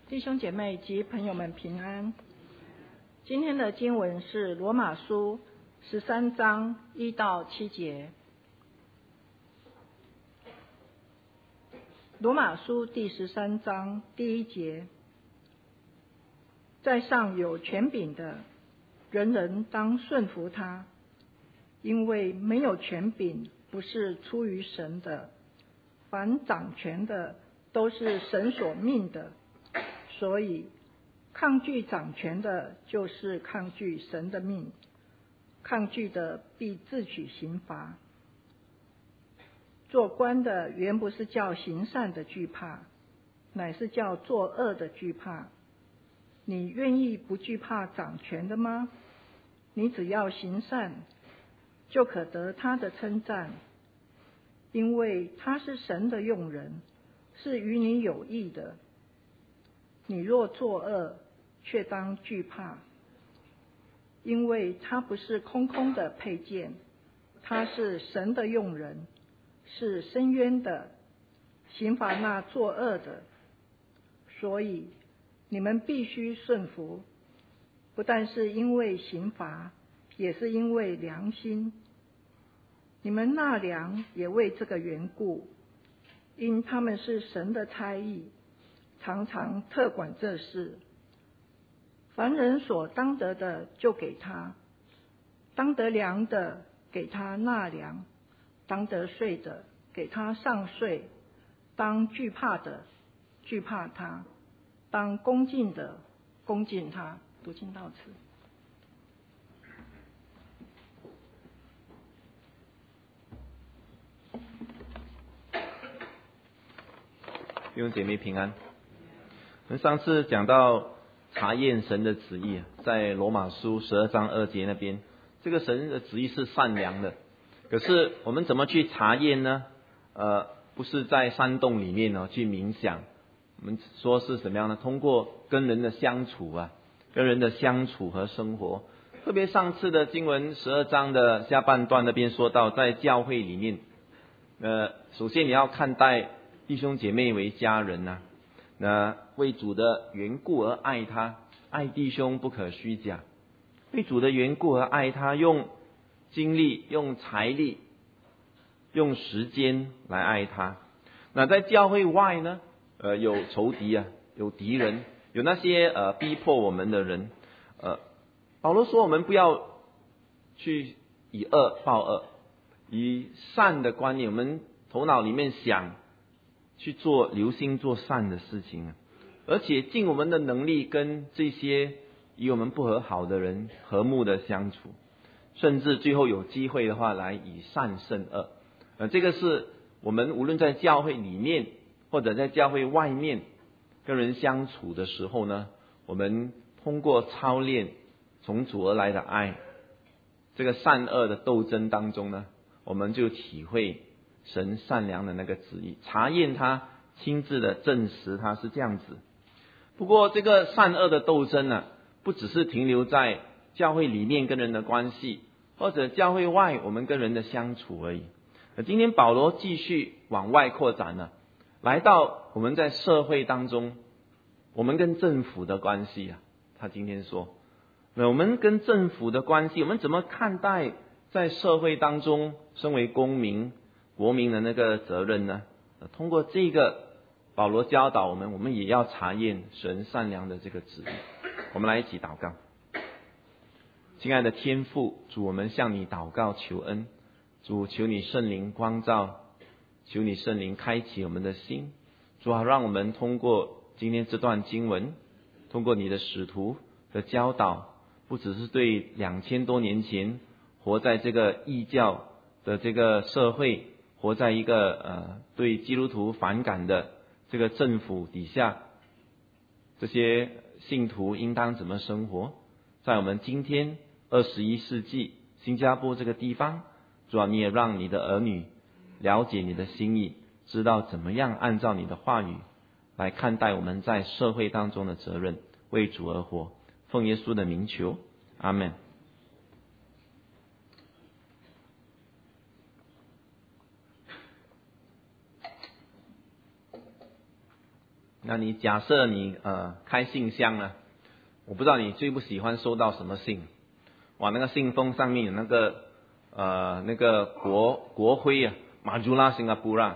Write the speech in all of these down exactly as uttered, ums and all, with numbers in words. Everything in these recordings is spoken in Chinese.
弟兄姐妹及朋友们平安。今天的经文是罗马书十三章一到七节。罗马书第十三章第一节，在上有权柄的，人人当顺服他，因为没有权柄不是出于神的，凡掌权的都是神所命的，所以抗拒掌权的就是抗拒神的命，抗拒的必自取刑罚。做官的原不是叫行善的惧怕，乃是叫作恶的惧怕。你愿意不惧怕掌权的吗？你只要行善，就可得他的称赞，因为他是神的用人，是与你有益的。你若作恶，却当惧怕，因为他不是空空的佩剑，他是神的用人，是伸冤的，刑罚那作恶的。所以你们必须顺服，不但是因为刑罚，也是因为良心。你们纳粮也为这个缘故，因他们是神的差役，常常特管这事。凡人所当得的就给他，当得粮的给他纳粮，当得税的给他上税，当惧怕的惧怕他，当恭敬的恭敬他。读经到此。 弟兄姐妹平安。我们上次讲到查验神的旨意，在罗马书十二章二节那边，这个神的旨意是善良的。可是我们怎么去查验呢？呃，不是在山洞里面呢去冥想，我们说是怎么样呢？通过跟人的相处啊，跟人的相处和生活。特别上次的经文十二章的下半段那边说到，在教会里面，呃，首先你要看待弟兄姐妹为家人啊，那为主的缘故而爱他，爱弟兄不可虚假。为主的缘故而爱他，用精力、用财力、用时间来爱他。那在教会外呢，呃，有仇敌啊，有敌人，有那些呃逼迫我们的人。呃，保罗说我们不要去以恶报恶，以善的观念，我们头脑里面想去做留心做善的事情啊，而且尽我们的能力跟这些与我们不和好的人和睦的相处，甚至最后有机会的话来以善胜恶。呃，这个是我们无论在教会里面或者在教会外面跟人相处的时候呢，我们通过操练从主而来的爱，这个善恶的斗争当中呢，我们就体会神善良的那个旨意，查验他，亲自的证实他是这样子。不过这个善恶的斗争呢，不只是停留在教会里面跟人的关系，或者教会外我们跟人的相处而已。今天保罗继续往外扩展了，来到我们在社会当中，我们跟政府的关系啊。他今天说，那我们跟政府的关系，我们怎么看待在社会当中身为公民国民的那个责任呢？通过这个保罗教导我们，我们也要查验神善良的这个旨意。我们来一起祷告。亲爱的天父，主，我们向你祷告求恩。主，求你圣灵光照，求你圣灵开启我们的心。主，好让我们通过今天这段经文，通过你的使徒的教导，不只是对两千多年前活在这个异教的这个社会，活在一个呃对基督徒反感的这个政府底下，这些信徒应当怎么生活？在我们今天二十一世纪新加坡这个地方，主啊，你也让你的儿女了解你的心意，知道怎么样按照你的话语来看待我们在社会当中的责任，为主而活。奉耶稣的名求，阿们。 那你假设你呃开信箱呢，我不知道你最不喜欢收到什么信，哇，那个信封上面有那个呃那个国国徽啊 ，Majulah Singapura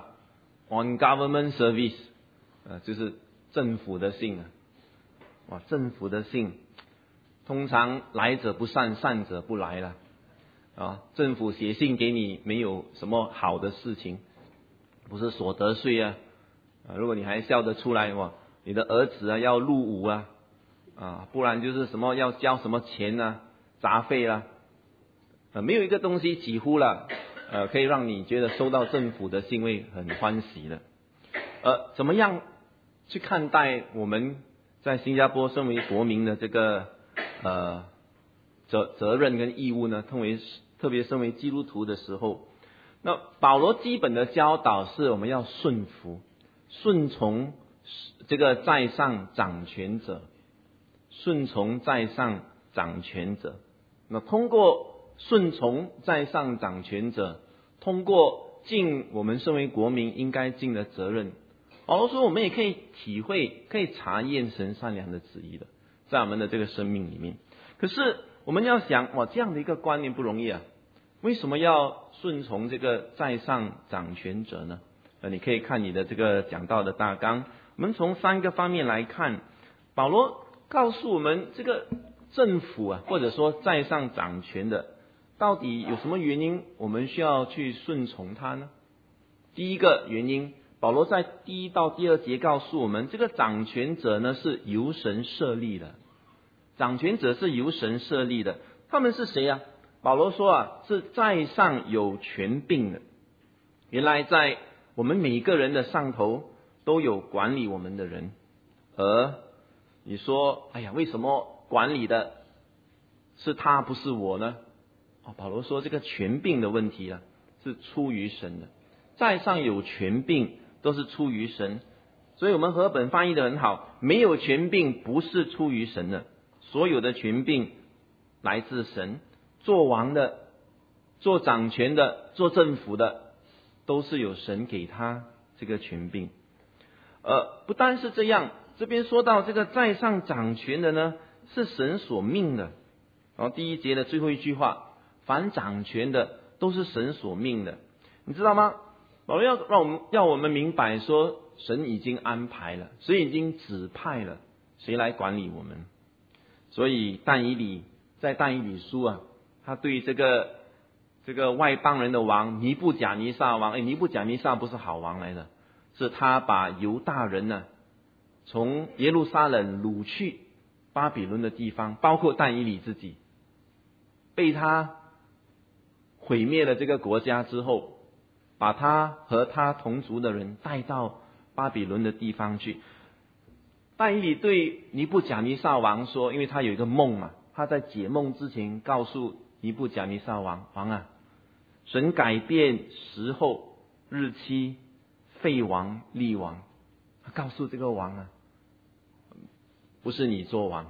on Government Service， 呃就是政府的信啊，哇，政府的信通常来者不善，善者不来了啊，政府写信给你没有什么好的事情，不是所得税啊。啊，如果你还笑得出来哇，你的儿子啊要入伍啊，啊，不然就是什么要交什么钱啊，杂费啦、啊，呃，没有一个东西几乎了，呃，可以让你觉得收到政府的信会很欢喜的。呃，怎么样去看待我们在新加坡身为国民的这个呃责责任跟义务呢？特别特别身为基督徒的时候，那保罗基本的教导是我们要顺服。顺从这个在上掌权者，顺从在上掌权者。那通过顺从在上掌权者，通过尽我们身为国民应该尽的责任，保罗说我们也可以体会，可以查验神善良的旨意的，在我们的这个生命里面。可是我们要想，哇，这样的一个观念不容易啊！为什么要顺从这个在上掌权者呢？呃，你可以看你的这个讲道的大纲，我们从三个方面来看，保罗告诉我们这个政府啊，或者说在上掌权的，到底有什么原因我们需要去顺从他呢？第一个原因，保罗在第一到第二节告诉我们，这个掌权者呢是由神设立的，掌权者是由神设立的，他们是谁啊？保罗说啊，是在上有权柄的。原来在我们每个人的上头都有管理我们的人，而你说，哎呀，为什么管理的是他不是我呢？哦，保罗说这个权柄的问题啊，是出于神的，在上有权柄都是出于神，所以我们和本翻译的很好，没有权柄不是出于神的，所有的权柄来自神，做王的、做掌权的、做政府的，都是有神给他这个权柄。呃，不单是这样，这边说到这个在上掌权的呢，是神所命的。然后第一节的最后一句话，凡掌权的都是神所命的，你知道吗？保罗要让我们要我们明白说，神已经安排了，神已经指派了谁来管理我们。所以但以理在但以理书啊，他对这个这个外邦人的王尼布甲尼撒王，哎，尼布甲尼撒不是好王来的，是他把犹大人呢从耶路撒冷掳去巴比伦的地方，包括但以理自己，被他毁灭了这个国家之后，把他和他同族的人带到巴比伦的地方去。但以理对尼布甲尼撒王说，因为他有一个梦嘛，他在解梦之前告诉尼布甲尼撒王，王啊，神改变时候日期，废王立王。他告诉这个王啊，不是你做王，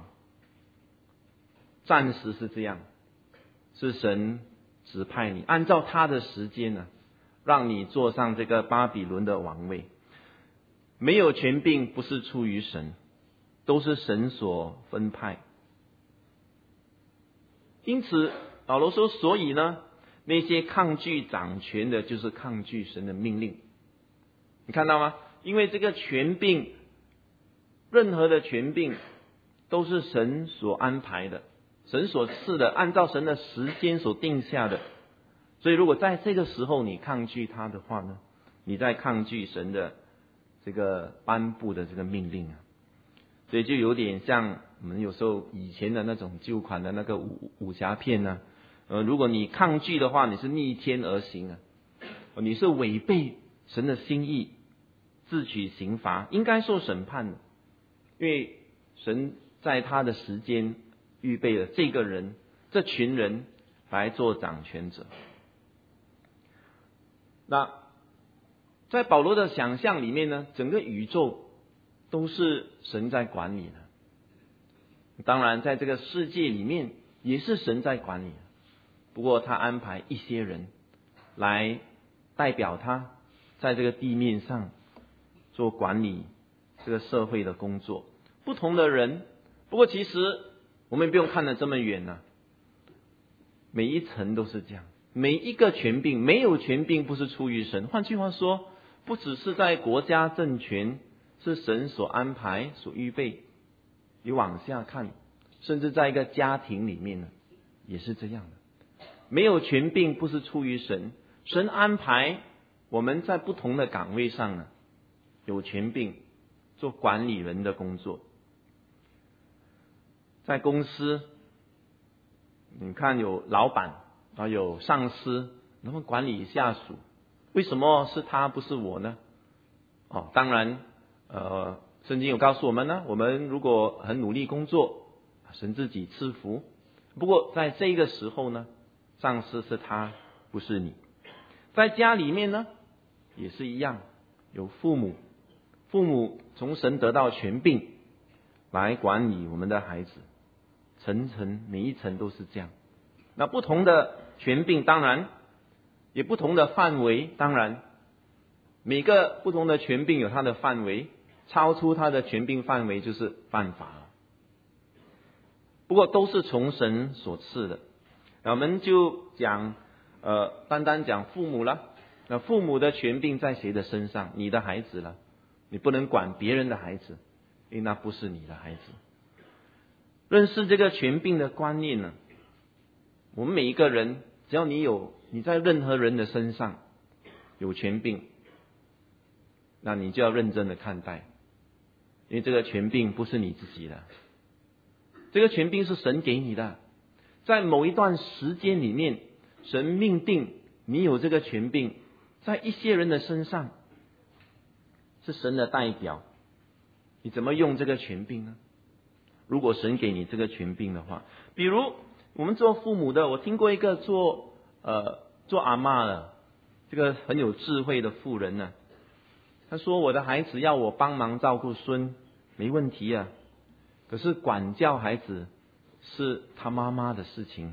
暂时是这样，是神指派你，按照他的时间呢、啊，让你坐上这个巴比伦的王位。没有权柄不是出于神，都是神所分派。因此保罗说，所以呢，那些抗拒掌权的，就是抗拒神的命令。你看到吗？因为这个权柄，任何的权柄都是神所安排的，神所赐的，按照神的时间所定下的。所以如果在这个时候你抗拒他的话呢，你在抗拒神的这个颁布的这个命令啊。所以就有点像我们有时候以前的那种旧款的那个武武侠片呢、啊，呃，如果你抗拒的话，你是逆天而行啊，你是违背神的心意，自取刑罚，应该受审判的。因为神在他的时间预备了这个人、这群人来做掌权者。那在保罗的想象里面呢，整个宇宙都是神在管理的。当然在这个世界里面也是神在管理的，不过他安排一些人来代表他在这个地面上做管理这这个社会的工作，不同的人。不过其实我们不用看得这么远啊，每一层都是这样，每一个权柄，没有权柄不是出于神。换句话说，不只是在国家政权是神所安排所预备，你往下看，甚至在一个家庭里面呢，也是这样的。没有权柄不是出于神，神安排我们在不同的岗位上呢，有权柄做管理人的工作。在公司，你看有老板啊，有上司，然后管理下属，为什么是他不是我呢？哦，当然，呃，圣经有告诉我们呢，我们如果很努力工作，神自己赐福。不过在这个时候呢，上司是他，不是你。在家里面呢，也是一样，有父母，父母从神得到权柄来管理我们的孩子，层层每一层都是这样。那不同的权柄当然也不同的范围，当然每个不同的权柄有它的范围，超出它的权柄范围就是犯法了。不过都是从神所赐的。那我们就讲呃，单单讲父母了。那父母的权柄在谁的身上？你的孩子了，你不能管别人的孩子，因为那不是你的孩子。认识这个权柄的观念呢，我们每一个人，只要你有你在任何人的身上有权柄，那你就要认真的看待，因为这个权柄不是你自己的，这个权柄是神给你的。在某一段时间里面，神命定你有这个权柄，在一些人的身上是神的代表，你怎么用这个权柄呢？如果神给你这个权柄的话，比如我们做父母的，我听过一个做呃做阿嬷的，这个很有智慧的妇人呢，他说我的孩子要我帮忙照顾孙，没问题啊，可是管教孩子是他妈妈的事情。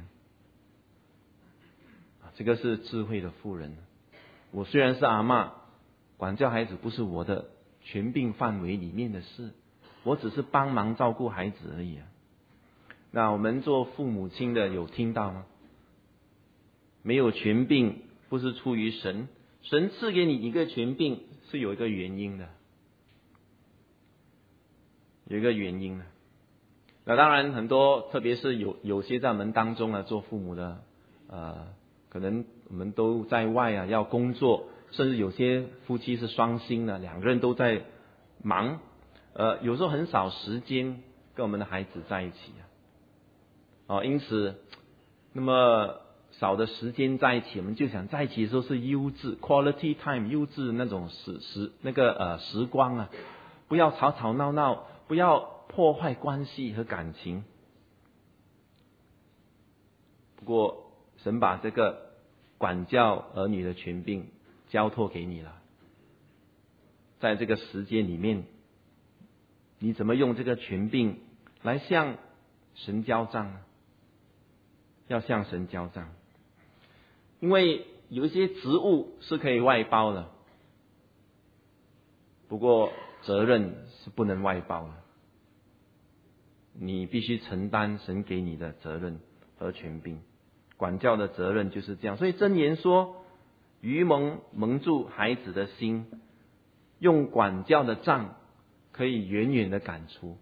这个是智慧的妇人。我虽然是阿嬷，管教孩子不是我的权柄范围里面的事，我只是帮忙照顾孩子而已啊。那我们做父母亲的有听到吗？没有权柄不是出于神，神赐给你一个权柄是有一个原因的，有一个原因的。那当然很多，特别是有有些在我们当中啊，做父母的，呃，可能我们都在外啊，要工作，甚至有些夫妻是双薪的，两个人都在忙，呃，有时候很少时间跟我们的孩子在一起啊，哦，因此那么少的时间在一起，我们就想在一起的时候是优质 quality time， 优质那种时时那个呃时光啊，不要吵吵闹闹，不要破坏关系和感情。不过神把这个管教儿女的权柄交托给你了，在这个时间里面，你怎么用这个权柄来向神交账呢？要向神交账，因为有一些职务是可以外包的，不过责任是不能外包的，你必须承担神给你的责任和权柄。管教的责任就是这样，所以箴言说，愚蒙蒙住孩子的心，用管教的杖可以远远的赶出。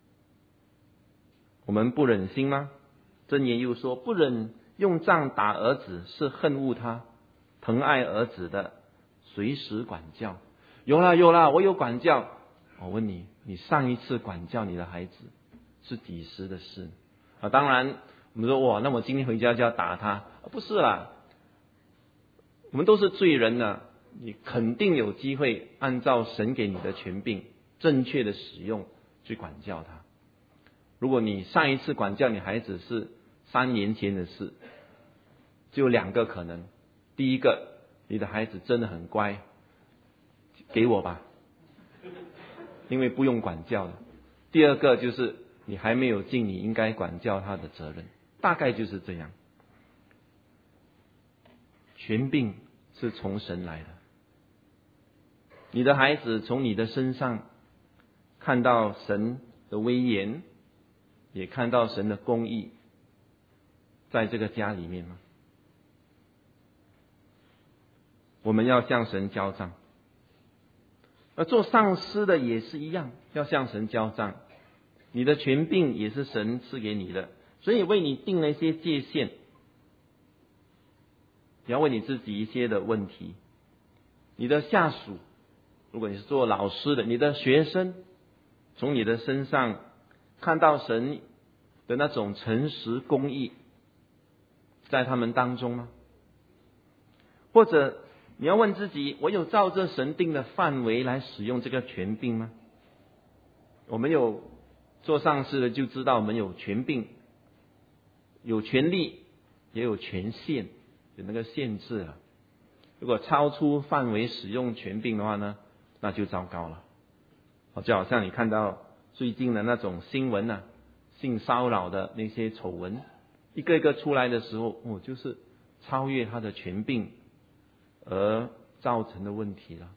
我们不忍心吗？箴言又说，不忍用杖打儿子是恨恶他，疼爱儿子的随时管教。有啦有啦，我有管教。我问你，你上一次管教你的孩子是几时的事啊？当然我们说哇，那我今天回家就要打他，不是啦，我们都是罪人呢，你肯定有机会按照神给你的权柄正确的使用去管教他。如果你上一次管教你孩子是三年前的事，就有两个可能。第一个，你的孩子真的很乖，给我吧，因为不用管教的。第二个就是你还没有尽你应该管教他的责任，大概就是这样。权柄是从神来的，你的孩子从你的身上看到神的威严，也看到神的公义，在这个家里面吗？我们要向神交账。而做上司的也是一样，要向神交账。你的权柄也是神赐给你的，所以为你定了一些界限，你要问你自己一些的问题。你的下属，如果你是做老师的，你的学生，从你的身上看到神的那种诚实公义在他们当中吗？或者你要问自己，我有照着神定的范围来使用这个权柄吗？我们有做上司的就知道，我们有权柄，有权利，也有权限，有那个限制啊。如果超出范围使用权柄的话呢，那就糟糕了。就好像你看到最近的那种新闻啊，性骚扰的那些丑闻，一个一个出来的时候，哦，就是超越他的权柄而造成的问题了。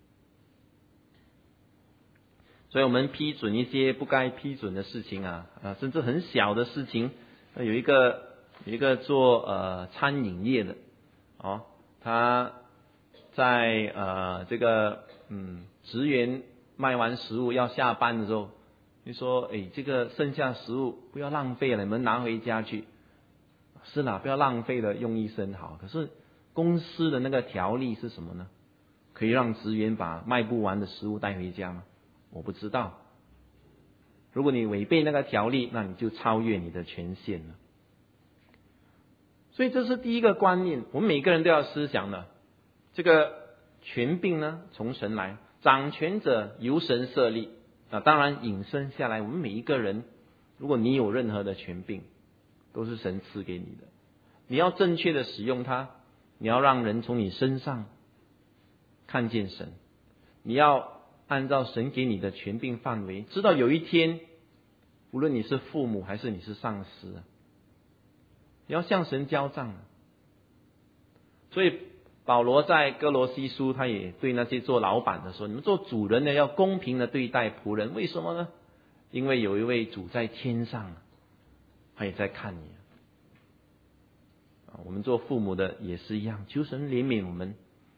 所以我们批准一些不该批准的事情啊，啊，甚至很小的事情。有一个有一个做呃餐饮业的，哦，他在呃这个嗯职员卖完食物要下班的时候，你说，哎，这个剩下食物不要浪费了，你们拿回家去。是啦，不要浪费了，用意是很好。可是公司的那个条例是什么呢？可以让职员把卖不完的食物带回家吗？我不知道。如果你违背那个条例，那你就超越你的权限了。所以这是第一个观念，我们每个人都要思想的。这个权柄呢，从神来，掌权者由神设立。那当然引申下来，我们每一个人，如果你有任何的权柄，都是神赐给你的。你要正确的使用它，你要让人从你身上看见神，你要按照神给你的权柄范围，知道有一天，无论你是父母还是你是上司，你要向神交账。所以保罗在哥罗西书，他也对那些做老板的说，你们做主人的要公平的对待仆人。为什么呢？因为有一位主在天上，他也在看你。我们做父母的也是一样，求神怜悯我们，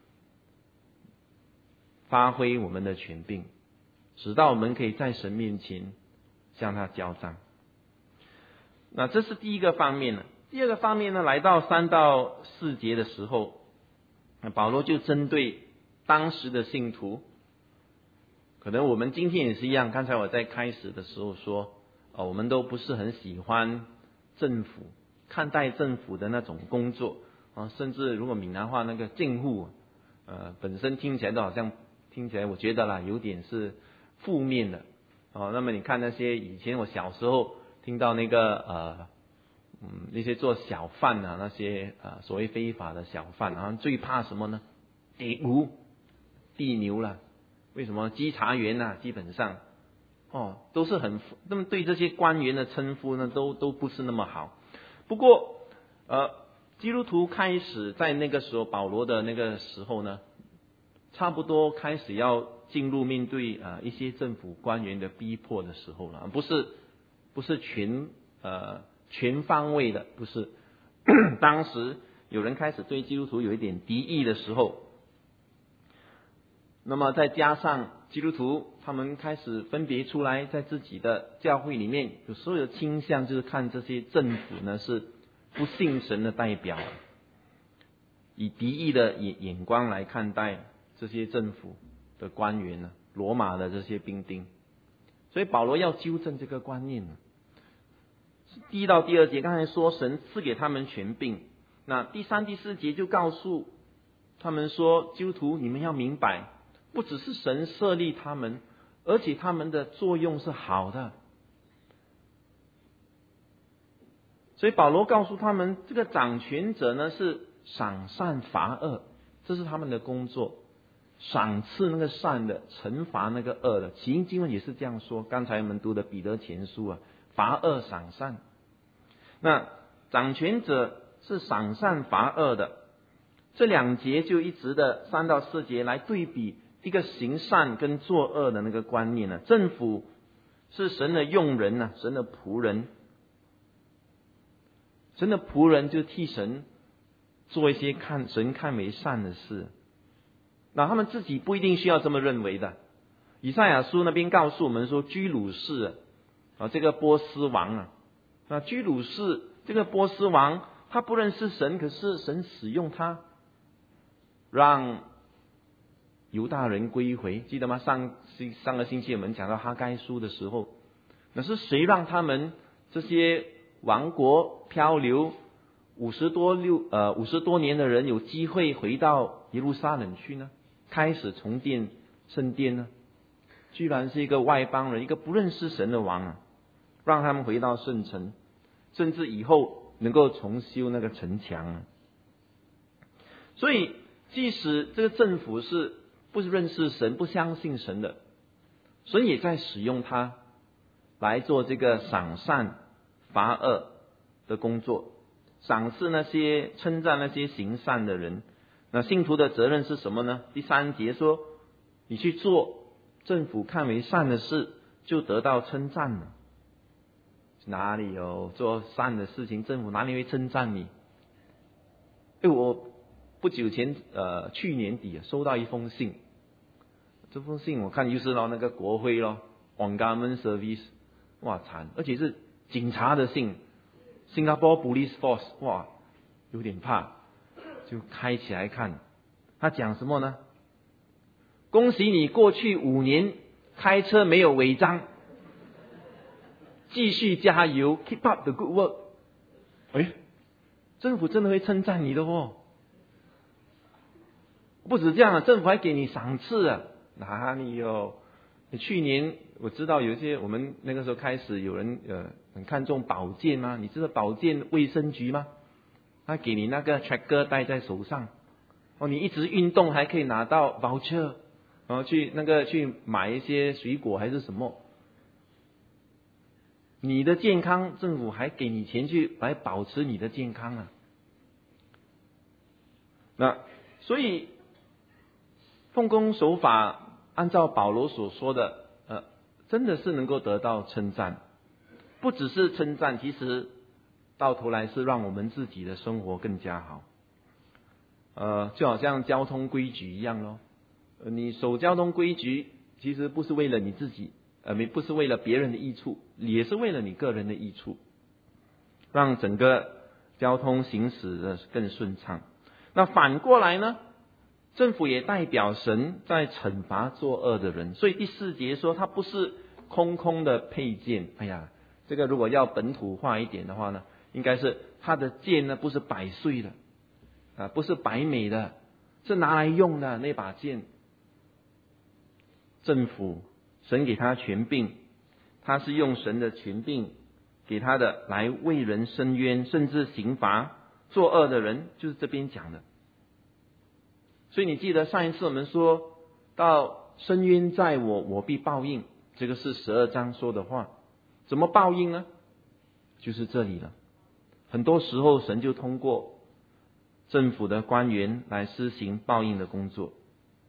发挥我们的权柄，直到我们可以在神面前向他交账。那这是第一个方面了。第二个方面呢，来到三到四节的时候，保罗就针对当时的信徒，可能我们今天也是一样。刚才我在开始的时候说，我们都不是很喜欢政府，看待政府的那种工作啊，甚至如果闽南话那个政府，呃，本身听起来都好像听起来，我觉得啦，有点是负面的哦。那么你看那些以前我小时候听到那个呃，嗯，那些做小贩啊，那些呃所谓非法的小贩，然后最怕什么呢？地牛、地牛啦。为什么？稽查员啊，基本上哦都是很，那么对这些官员的称呼呢，都都不是那么好。不过呃，基督徒开始在那个时候，保罗的那个时候呢，差不多开始要进入面对啊、呃、一些政府官员的逼迫的时候了，不是不是全呃全方位的，不是。当时有人开始对基督徒有一点敌意的时候，那么再加上基督徒他们开始分别出来，在自己的教会里面，有时候有倾向就是看这些政府呢是不信神的代表，以敌意的眼眼光来看待这些政府的官员呢，罗马的这些兵丁。所以保罗要纠正这个观念。第一到第二节刚才说神赐给他们权柄，那第三第四节就告诉他们说，基督徒你们要明白，不只是神设立他们，而且他们的作用是好的。所以保罗告诉他们，这个掌权者呢是赏善罚恶，这是他们的工作，赏赐那个善的，惩罚那个恶的。起因经文也是这样说，刚才我们读的彼得前书啊，罚恶赏善。那掌权者是赏善罚恶的，这两节就一直的三到四节来对比一个行善跟作恶的那个观念呢。政府是神的用人啊，神的仆人，神的仆人就替神做一些看神看为善的事。那他们自己不一定需要这么认为的。以赛亚书那边告诉我们说，居鲁士啊，这个波斯王啊，那居鲁士这个波斯王，他不认识神，可是神使用他，让犹大人归回，记得吗？上上个星期我们讲到哈该书的时候，那是谁让他们这些亡国漂流五十多六呃五十多年的人有机会回到耶路撒冷去呢？开始重建圣殿呢？居然是一个外邦人，一个不认识神的王啊，让他们回到圣城，甚至以后能够重修那个城墙啊。所以，即使这个政府是不认识神、不相信神的，神也在使用他来做这个赏善罚恶的工作，赏赐那些称赞那些行善的人。那信徒的责任是什么呢？第三节说，你去做政府看为善的事，就得到称赞了。哪里有做善的事情，政府哪里会称赞你？哎，我不久前呃去年底收到一封信，这封信我看就是到那个国徽咯 ，On Government Service， 哇惨，而且是警察的信 ，Singapore Police Force， 哇，有点怕。就开起来看，他讲什么呢？恭喜你过去五年开车没有违章，继续加油 ，keep up the good work。哎，政府真的会称赞你的哦。不止这样啊，政府还给你赏赐啊，哪里有？你去年我知道有一些我们那个时候开始有人呃很看重保健吗？你知道保健卫生局吗？他给你那个 tracker 带在手上，哦，你一直运动还可以拿到 voucher， 然后去那个去买一些水果还是什么。你的健康，政府还给你钱去来保持你的健康啊。那所以奉公守法，按照保罗所说的，呃，真的是能够得到称赞，不只是称赞，其实到头来是让我们自己的生活更加好。呃，就好像交通规矩一样咯，呃，你守交通规矩，其实不是为了你自己，呃，不是为了别人的益处，也是为了你个人的益处，让整个交通行驶的更顺畅。那反过来呢，政府也代表神在惩罚作恶的人，所以第四节说，它不是空空的佩剑。哎呀，这个如果要本土化一点的话呢，应该是它的剑呢不是百岁的啊，不是百美的，是拿来用的那把剑。政府神给他权柄，他是用神的权柄给他的来为人伸冤，甚至刑罚作恶的人，就是这边讲的。所以你记得上一次我们说到伸冤在我，我必报应，这个是十二章说的话。怎么报应呢？就是这里了。很多时候神就通过政府的官员来施行报应的工作。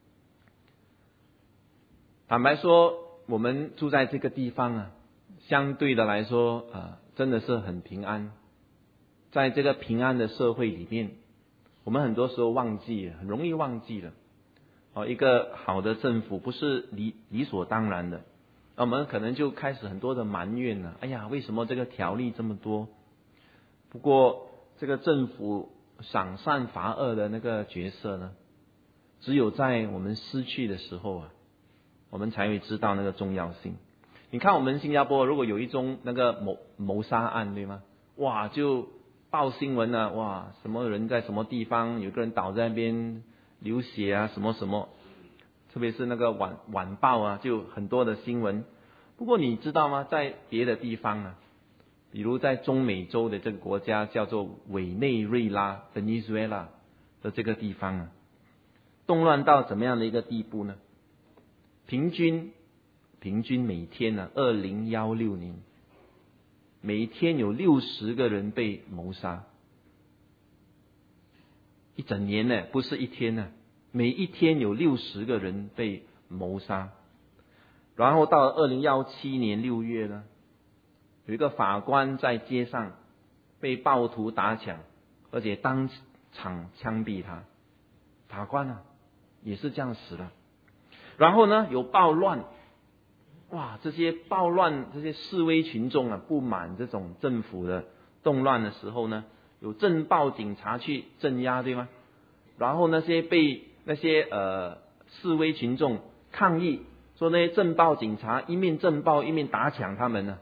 坦白说，我们住在这个地方啊，相对的来说啊，真的是很平安。在这个平安的社会里面，我们很多时候忘记，很容易忘记了。哦，一个好的政府不是理理所当然的，那我们可能就开始很多的埋怨了。哎呀，为什么这个条例这么多？不过这个政府赏善罚恶的那个角色呢，只有在我们失去的时候啊，我们才会知道那个重要性。你看我们新加坡如果有一宗那个谋谋杀案，对吗？哇，就报新闻啊，哇，什么人在什么地方，有个人倒在那边流血啊，什么什么，特别是那个晚晚报啊，就很多的新闻。不过你知道吗？在别的地方啊，比如在中美洲的这个国家叫做委内瑞拉 Venezuela 的这个地方啊，动乱到怎么样的一个地步呢？平均平均每天呢，二零一六年每天有六十个人被谋杀，一整年呢，不是一天呢。 每一天有六十个人被谋杀。然后到了二零一七年六月呢，有一个法官在街上被暴徒打抢，而且当场枪毙他。法官啊，也是这样死的。然后呢，有暴乱，哇，这些暴乱，这些示威群众啊，不满这种政府的动乱的时候呢，有镇暴警察去镇压，对吗？然后那些被那些呃示威群众抗议，说那些镇暴警察一面镇暴一面打抢他们呢。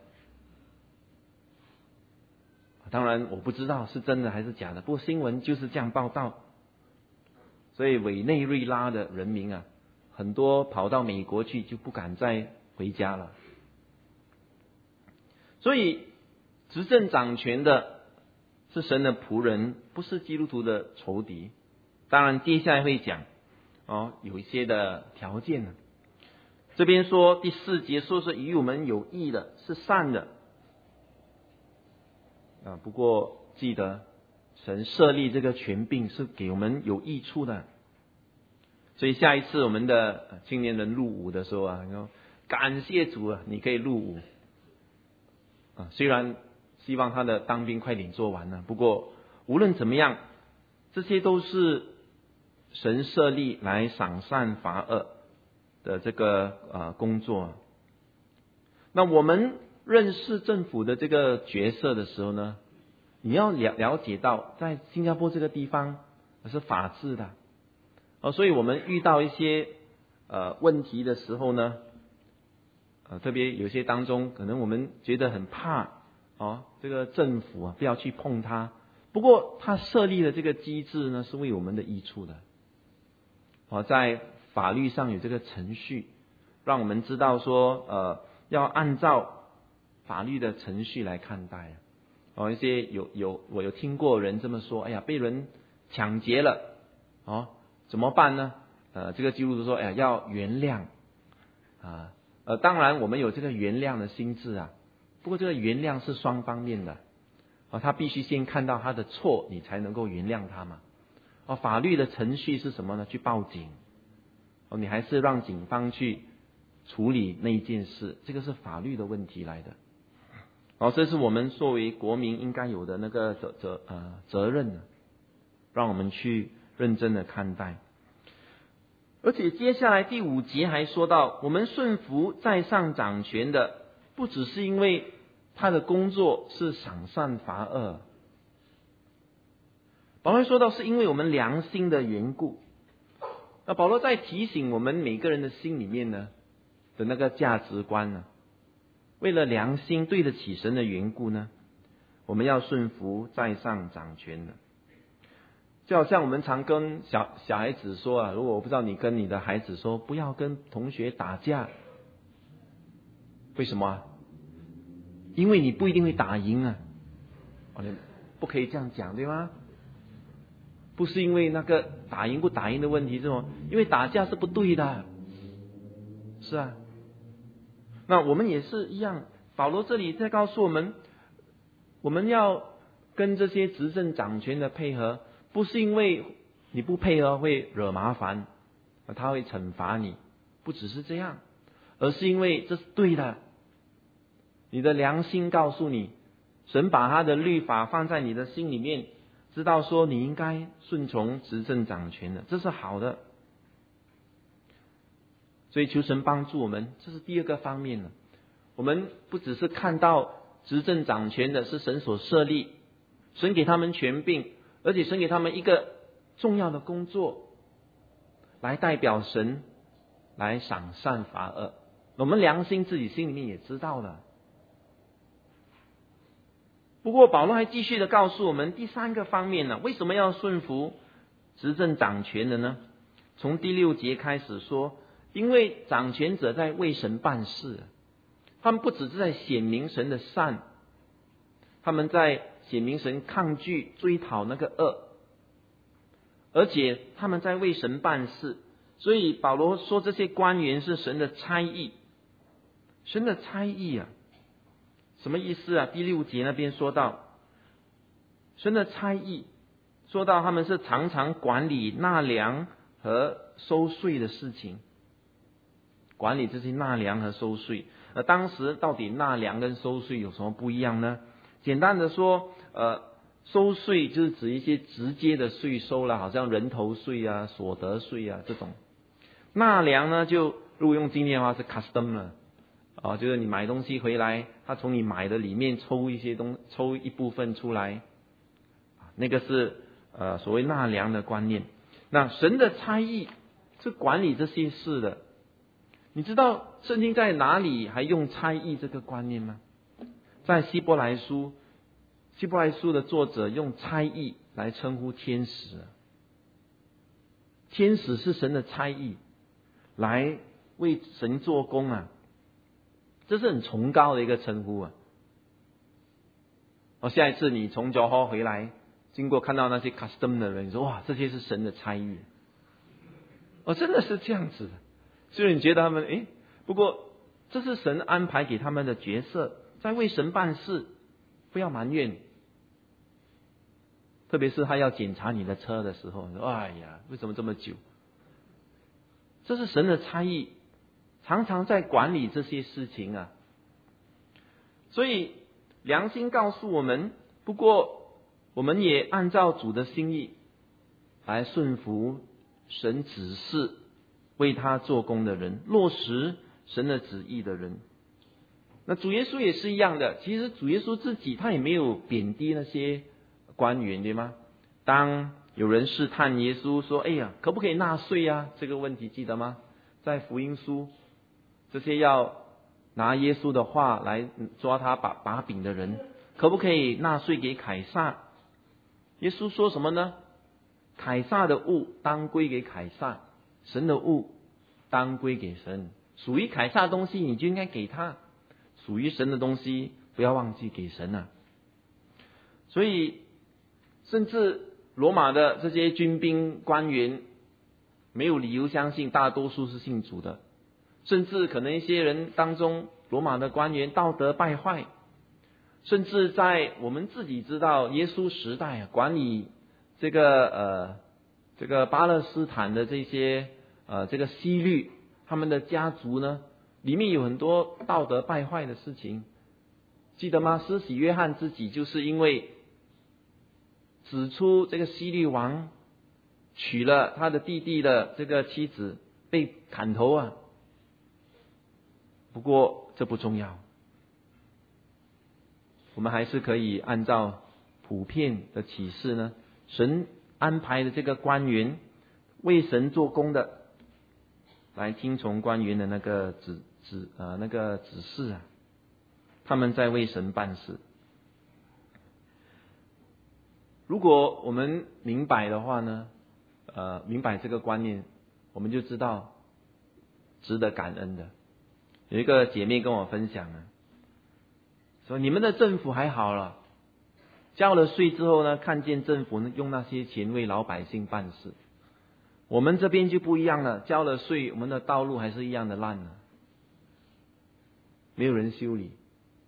当然我不知道是真的还是假的，不过新闻就是这样报道。所以委内瑞拉的人民啊，很多跑到美国去，就不敢再回家了。所以执政掌权的是神的仆人，不是基督徒的仇敌。当然接下来会讲哦，有一些的条件呢。这边说第四节说是与我们有益的，是善的啊。不过记得神设立这个权柄是给我们有益处的。所以下一次我们的青年人入伍的时候啊，你说感谢主啊，你可以入伍啊。虽然希望他的当兵快点做完了，不过无论怎么样，这些都是神设立来赏善罚恶的这个呃工作。那我们认识政府的这个角色的时候呢，你要了了解到，在新加坡这个地方是法治的。哦，所以我们遇到一些呃问题的时候呢，呃，特别有些当中，可能我们觉得很怕哦，这个政府啊，不要去碰它。不过，他设立的这个机制呢，是为我们的益处的。哦，在法律上有这个程序，让我们知道说，呃，要按照法律的程序来看待。哦，一些有有我有听过人这么说，哎呀，被人抢劫了，哦。怎么办呢？呃，这个基督徒说，哎呀，要原谅啊。呃，当然我们有这个原谅的心智啊。不过这个原谅是双方面的啊，他必须先看到他的错，你才能够原谅他嘛。哦，法律的程序是什么呢？去报警。哦，你还是让警方去处理那一件事，这个是法律的问题来的。哦，这是我们作为国民应该有的那个责责呃责任呢，让我们去认真的看待。而且接下来第五节还说到，我们顺服在上掌权的，不只是因为他的工作是赏善罚恶，保罗说到是因为我们良心的缘故。那保罗在提醒我们每个人的心里面呢的那个价值观呢，为了良心对得起神的缘故呢，我们要顺服在上掌权的。就好像我们常跟小小孩子说啊，如果我不知道你跟你的孩子说不要跟同学打架，为什么啊？因为你不一定会打赢啊。哦，你不可以这样讲，对吗？不是因为那个打赢不打赢的问题，是吗？因为打架是不对的。是啊。那我们也是一样，保罗这里在告诉我们，我们要跟这些执政掌权的配合，不是因为你不配合会惹麻烦，他会惩罚你，不只是这样，而是因为这是对的。你的良心告诉你，神把他的律法放在你的心里面，知道说你应该顺从执政掌权的，这是好的。所以求神帮助我们，这是第二个方面了。我们不只是看到执政掌权的是神所设立，神给他们权柄，而且神给他们一个重要的工作，来代表神来赏善罚恶。我们良心自己心里面也知道了。不过保罗还继续的告诉我们第三个方面呢，为什么要顺服执政掌权的呢？从第六节开始说，因为掌权者在为神办事，他们不只是在显明神的善，他们在显明神抗拒追讨那个恶，而且他们在为神办事。所以保罗说这些官员是神的差役。神的差役啊，什么意思啊？第六节那边说到神的差役，说到他们是常常管理纳粮和收税的事情，管理这些纳粮和收税。而当时到底纳粮跟收税有什么不一样呢？简单的说，呃，收税就是指一些直接的税收啦，好像人头税啊、所得税啊这种。纳粮呢，就如果用今天的话是 custom 了，啊，就是你买东西回来，他从你买的里面抽一些东，抽一部分出来，那个是呃所谓纳粮的观念。那神的差役是管理这些事的。你知道圣经在哪里还用差役这个观念吗？在希伯来书，希伯来书的作者用差役来称呼天使。天使是神的差役，来为神做工啊，这是很崇高的一个称呼啊。哦，下一次你从教会回来，经过看到那些 custom 的人，你说哇，这些是神的差役。哦，真的是这样子的。虽然你觉得他们诶，不过这是神安排给他们的角色，在为神办事，不要埋怨。特别是他要检查你的车的时候，你说哎呀，为什么这么久？这是神的差役，常常在管理这些事情啊。所以良心告诉我们，不过我们也按照主的心意来顺服神指示为他做工的人，落实神的旨意的人。那主耶稣也是一样的，其实主耶稣自己他也没有贬低那些官员，对吗？当有人试探耶稣说，哎呀，可不可以纳税啊？这个问题记得吗？在福音书，这些要拿耶稣的话来抓他把把柄的人，可不可以纳税给凯撒？耶稣说什么呢？凯撒的物当归给凯撒，神的物当归给神。属于凯撒的东西你就应该给他，属于神的东西不要忘记给神啊。所以甚至罗马的这些军兵官员没有理由相信大多数是信主的，甚至可能一些人当中，罗马的官员道德败坏，甚至在我们自己知道耶稣时代啊，管理这个呃这个巴勒斯坦的这些呃这个希律他们的家族呢，里面有很多道德败坏的事情，记得吗？施洗约翰自己就是因为指出这个希律王娶了他的弟弟的这个妻子，被砍头啊。不过这不重要，我们还是可以按照普遍的启示呢，神安排的这个官员为神做工的，来听从官员的那个指指呃那个指示啊，他们在为神办事。如果我们明白的话呢，呃，明白这个观念，我们就知道值得感恩的。有一个姐妹跟我分享啊，说你们的政府还好了，交了税之后呢，看见政府用那些钱为老百姓办事。我们这边就不一样了，交了税，我们的道路还是一样的烂了，没有人修理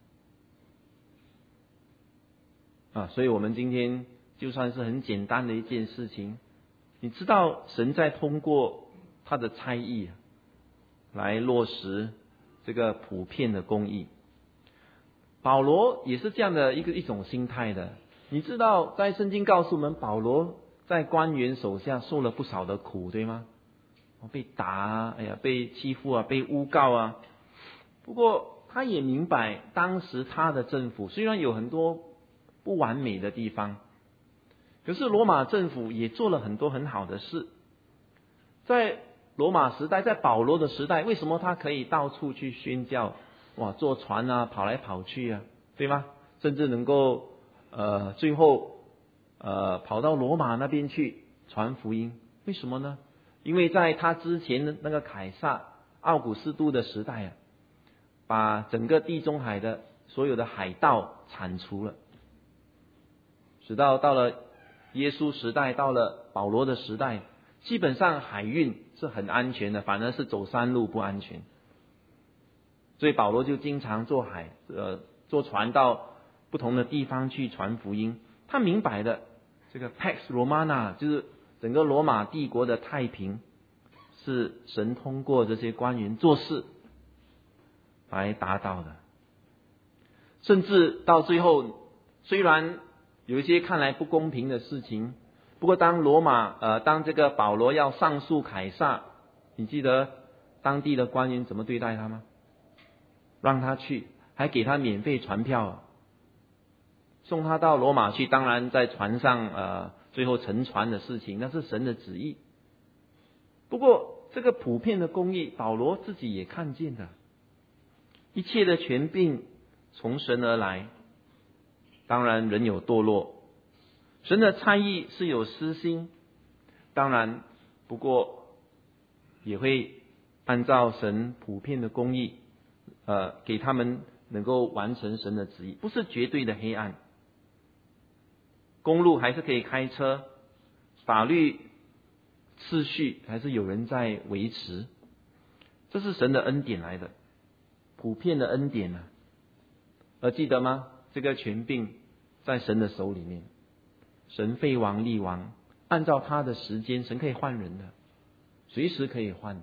啊。所以我们今天就算是很简单的一件事情，你知道神在通过他的差役来落实这个普遍的公义。保罗也是这样的一个一种心态的。你知道在圣经告诉我们，保罗在官员手下受了不少的苦，对吗？被打啊，哎呀，被欺负啊，被诬告啊。不过他也明白，当时他的政府虽然有很多不完美的地方，可是罗马政府也做了很多很好的事。在罗马时代，在保罗的时代，为什么他可以到处去宣教？哇，坐船啊，跑来跑去啊，对吗？甚至能够呃，最后呃跑到罗马那边去传福音。为什么呢？因为在他之前的那个凯撒奥古斯都的时代啊，把整个地中海的所有的海盗铲除了，直到到了耶稣时代，到了保罗的时代，基本上海运是很安全的，反而是走山路不安全。所以保罗就经常坐海呃坐船到不同的地方去传福音。他明白的，这个 Pax Romana 就是整个罗马帝国的太平， 是神通过这些官员做事来达到的。甚至到最后，虽然有一些看来不公平的事情，不过当罗马呃当这个保罗要上诉凯撒，你记得当地的官员怎么对待他吗？让他去，还给他免费船票，送他到罗马去。当然在船上呃最后沉船的事情，那是神的旨意。不过这个普遍的公义，保罗自己也看见的，一切的权柄从神而来。当然人有堕落，神的差役是有私心，当然不过也会按照神普遍的公义呃，给他们能够完成神的旨意，不是绝对的黑暗。公路还是可以开车，法律秩序还是有人在维持，这是神的恩典来的，普遍的恩典啊。而记得吗？这个权柄在神的手里面，神废王立王，按照他的时间，神可以换人的，随时可以换。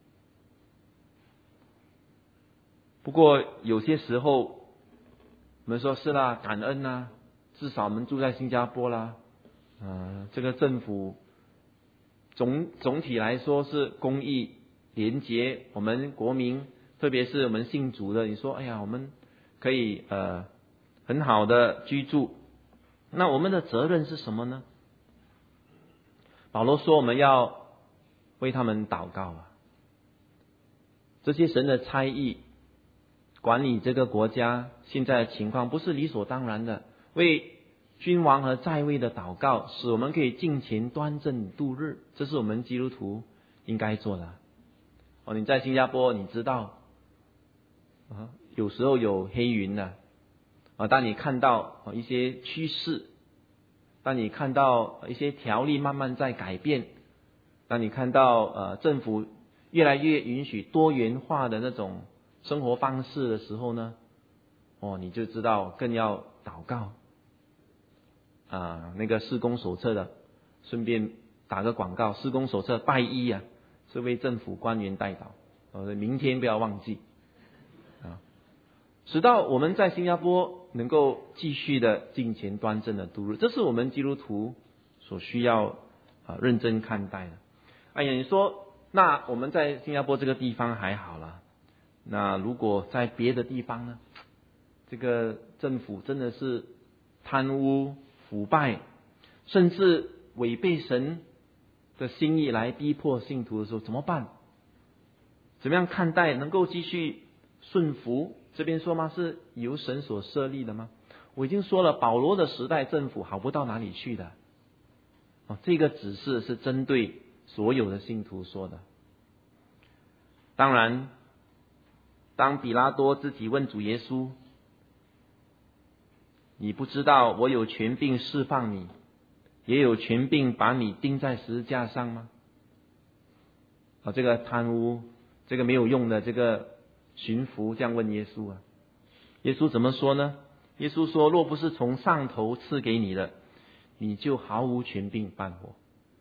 不过有些时候我们说是啦，感恩啦，至少我们住在新加坡啦，呃，这个政府总总体来说是公义廉洁，我们国民特别是我们信主的，你说哎呀，我们可以呃很好的居住，那我们的责任是什么呢？保罗说我们要为他们祷告啊，这些神的差役管理这个国家现在的情况不是理所当然的，为君王和在位的祷告，使我们可以敬虔端正度日，这是我们基督徒应该做的。哦，你在新加坡你知道啊，有时候有黑云的啊，当你看到一些趋势，当你看到一些条例慢慢在改变，当你看到呃政府越来越允许多元化的那种生活方式的时候呢，哦，你就知道更要祷告啊。那个施工手册的，顺便打个广告，施工手册拜一啊，是为政府官员代祷，呃，明天不要忘记啊，直到我们在新加坡能够继续的敬虔端正的度日，这是我们基督徒所需要啊认真看待的。哎呀，你说那我们在新加坡这个地方还好啦，那如果在别的地方呢？这个政府真的是贪污腐败，甚至违背神的心意来逼迫信徒的时候，怎么办？怎么样看待？能够继续顺服？这边说吗？是由神所设立的吗？我已经说了，保罗的时代政府好不到哪里去的。哦，这个指示是针对所有的信徒说的。当然，当比拉多自己问主耶稣，你不知道我有权柄释放你，也有权柄把你钉在十字架上吗？啊，这个贪污，这个没有用的这个巡抚这样问耶稣啊，耶稣怎么说呢？耶稣说，若不是从上头赐给你的，你就毫无权柄办我。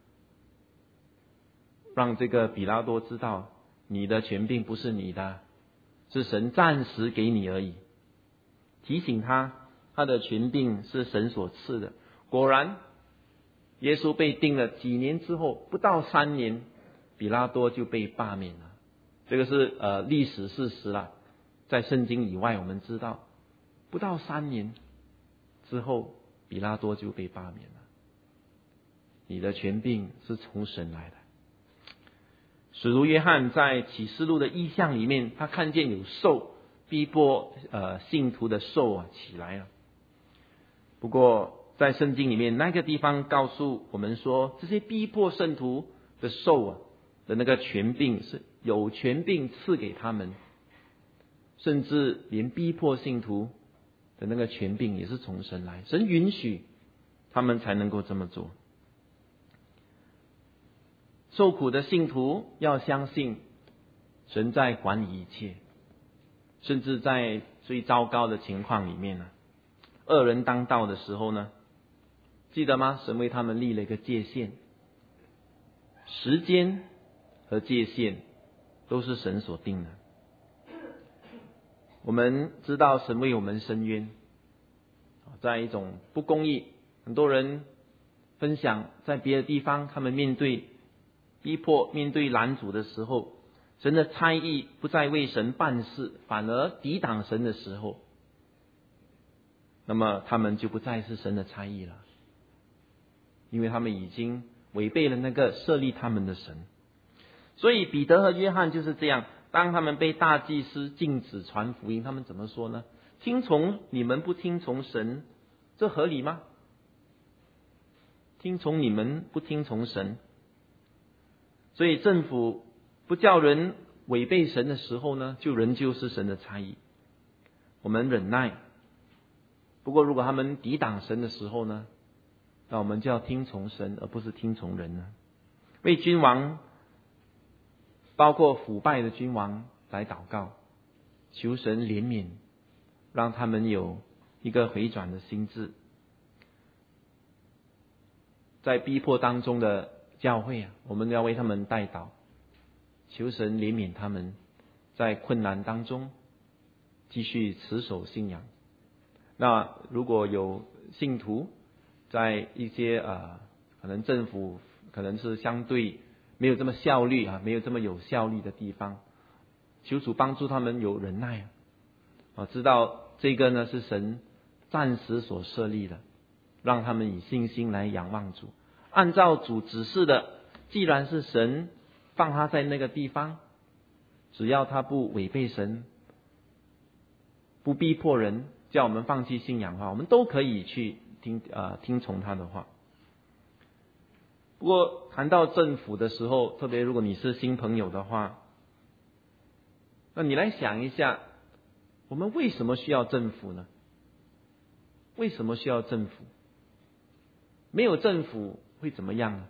让这个比拉多知道，你的权柄不是你的，是神暂时给你而已。提醒他，他的权柄是神所赐的。果然，耶稣被定了，几年之后，不到三年，比拉多就被罢免了。这个是呃历史事实啦，在圣经以外，我们知道，不到三年之后，比拉多就被罢免了。你的权柄是从神来的。使徒约翰在启示录的异象里面，他看见有兽逼迫呃信徒的兽啊起来了。不过在圣经里面那个地方告诉我们说，这些逼迫圣徒的兽啊的那个权柄是有权柄赐给他们，甚至连逼迫信徒的那个权柄也是从神来，神允许他们才能够这么做。受苦的信徒要相信神在管理一切，甚至在最糟糕的情况里面呢，恶人当道的时候呢，记得吗？神为他们立了一个界限，时间和界限都是神所定的。我们知道神为我们伸冤，在一种不公义，很多人分享在别的地方，他们面对逼迫、面对拦阻的时候，神的差役不再为神办事，反而抵挡神的时候，那么他们就不再是神的差役了，因为他们已经违背了那个设立他们的神。所以彼得和约翰就是这样，当他们被大祭司禁止传福音，他们怎么说呢？听从你们不听从神，这合理吗？听从你们不听从神，所以政府不叫人违背神的时候呢，就仍旧是神的差役。我们忍耐，不过如果他们抵挡神的时候呢，那我们就要听从神，而不是听从人呢。为君王，包括腐败的君王来祷告，求神怜悯，让他们有一个回转的心志。在逼迫当中的教会啊，我们要为他们代祷，求神怜悯他们，在困难当中继续持守信仰。那如果有信徒在一些呃，可能政府可能是相对没有这么效率啊，没有这么有效率的地方，求主帮助他们有忍耐啊，知道这个呢是神暂时所设立的，让他们以信心来仰望主，按照主指示的，既然是神放他在那个地方，只要他不违背神，不逼迫人，叫我们放弃信仰的话，我们都可以去听呃听从他的话。不过谈到政府的时候，特别如果你是新朋友的话，那你来想一下，我们为什么需要政府呢？为什么需要政府？没有政府会怎么样呢？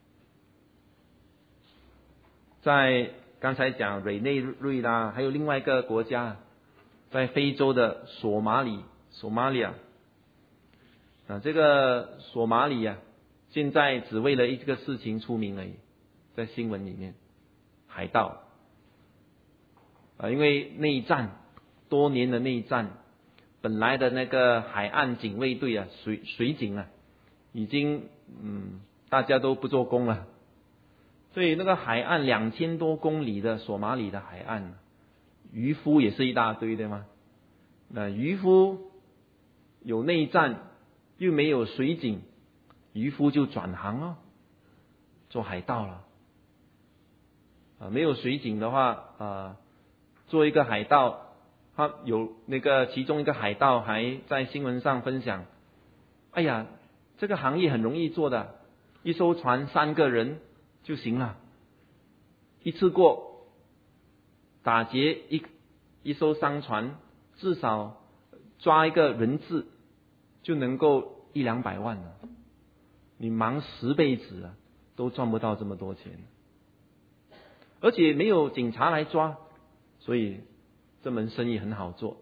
在刚才讲委内瑞拉，还有另外一个国家，在非洲的索马里，索马里亚啊，这个索马里啊，现在只为了一个事情出名而已，在新闻里面，海盗啊，因为内战，多年的内战，本来的那个海岸警卫队啊，水水警啊，已经嗯大家都不做工了，所以那个海岸两千多公里的索马里的海岸，渔夫也是一大堆，对吗？那渔夫有内战，又没有水警，渔夫就转行了，做海盗了。啊，没有水警的话，啊，做一个海盗，他有那个其中一个海盗还在新闻上分享，哎呀，这个行业很容易做的，一艘船三个人就行了，一次过打劫一一艘商船，至少抓一个人质就能够一两百万了。你忙十辈子啊，都赚不到这么多钱，而且没有警察来抓，所以这门生意很好做。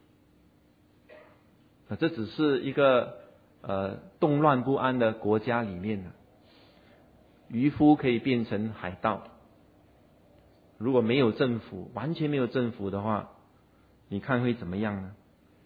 啊，这只是一个呃动乱不安的国家里面呢，渔夫可以变成海盗。如果没有政府，完全没有政府的话，你看会怎么样呢？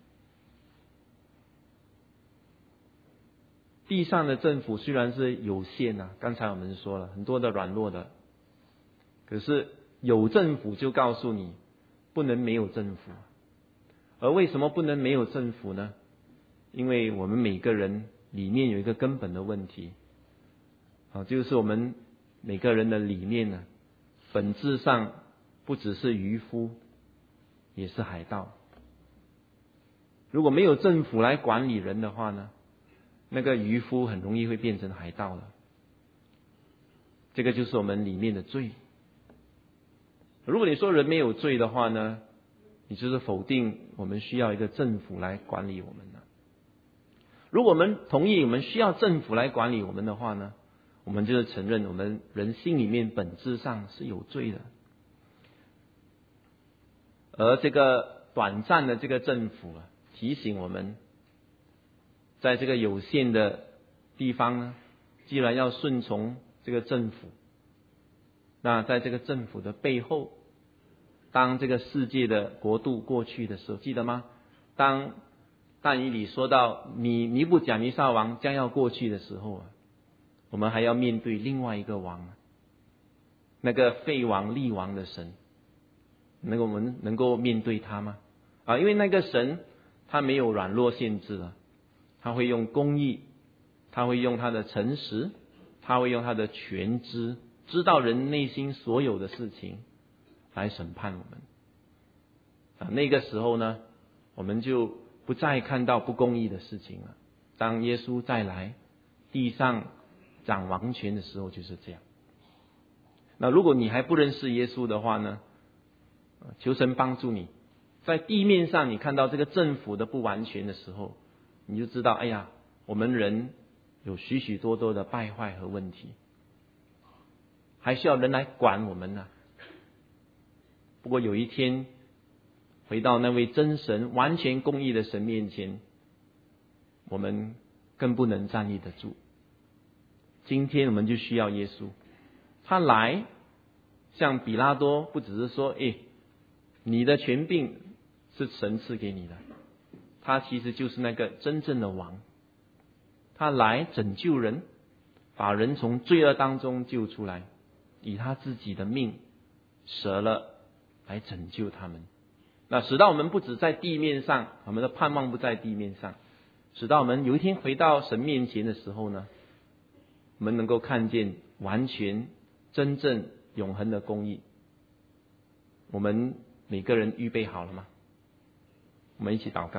地上的政府虽然是有限啊，刚才我们说了很多的软弱的，可是有政府就告诉你不能没有政府。而为什么不能没有政府呢？因为我们每个人里面有一个根本的问题啊，就是我们每个人的里面呢，本质上不只是渔夫，也是海盗。如果没有政府来管理人的话呢，那个渔夫很容易会变成海盗了。这个就是我们里面的罪。如果你说人没有罪的话呢，你就是否定我们需要一个政府来管理我们了。如果我们同意我们需要政府来管理我们的话呢，我们就是承认我们人心里面本质上是有罪的。而这个短暂的这个政府啊，提醒我们，在这个有限的地方呢，既然要顺从这个政府， 那在这个政府的背后，当这个世界的国度过去的时候，记得吗？当但以理说到尼尼布甲尼撒王将要过去的时候啊，我们还要面对另外一个王，那个废王立王的神，能够我们能够面对他吗？啊，因为那个神他没有软弱限制了，他会用公义，他会用他的诚实，他会用他的全知，知道人内心所有的事情来审判我们。啊，那个时候呢，我们就不再看到不公义的事情了。当耶稣再来地上掌王权的时候就是这样。那如果你还不认识耶稣的话呢，求神帮助你，在地面上你看到这个政府的不完全的时候，你就知道，哎呀，我们人有许许多多的败坏和问题，还需要人来管我们呢。不过有一天回到那位真神完全公义的神面前，我们更不能站立得住。今天我们就需要耶稣，他来像比拉多，不只是说，诶，你的权柄是神赐给你的，他其实就是那个真正的王，他来拯救人，把人从罪恶当中救出来，以他自己的命舍了来拯救他们。那使到我们不止在地面上，我们的盼望不在地面上，使到我们有一天回到神面前的时候呢，我们能够看见完全真正永恒的公义。我们每个人预备好了吗？我们一起祷告。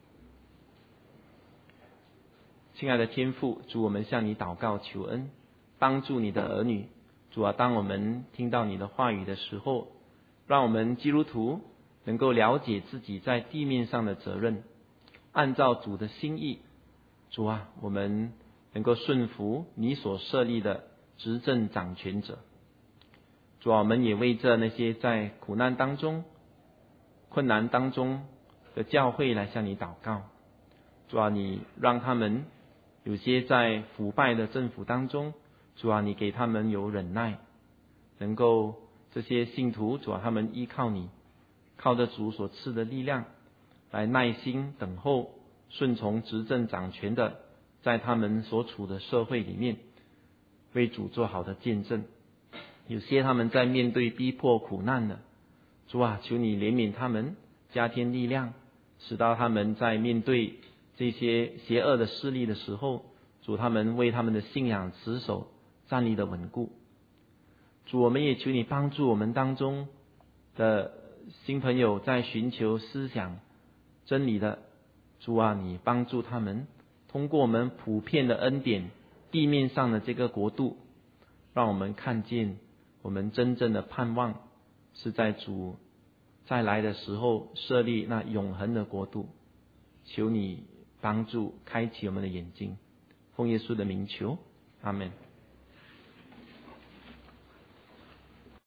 亲爱的天父，主，我们向你祷告求恩，帮助你的儿女。主啊，当我们听到你的话语的时候，让我们基督徒能够了解自己在地面上的责任，按照主的心意。主啊，我们能够顺服你所设立的执政掌权者。主啊，我们也为着那些在苦难当中、困难当中的教会来向你祷告。主啊，你让他们有些在腐败的政府当中，主啊，你给他们有忍耐，能够这些信徒，主啊，他们依靠你，靠着主所赐的力量，来耐心等候顺从执政掌权的，在他们所处的社会里面为主做好的见证。有些他们在面对逼迫苦难的，主啊，求你怜悯他们，加添力量，使到他们在面对这些邪恶的势力的时候，主，他们为他们的信仰持守，站立的稳固。主，我们也求你帮助我们当中的新朋友在寻求思想真理的，主啊，你帮助他们通过我们普遍的恩典，地面上的这个国度，让我们看见我们真正的盼望是在主再来的时候设立那永恒的国度。求你帮助开启我们的眼睛，奉耶稣的名求，阿们。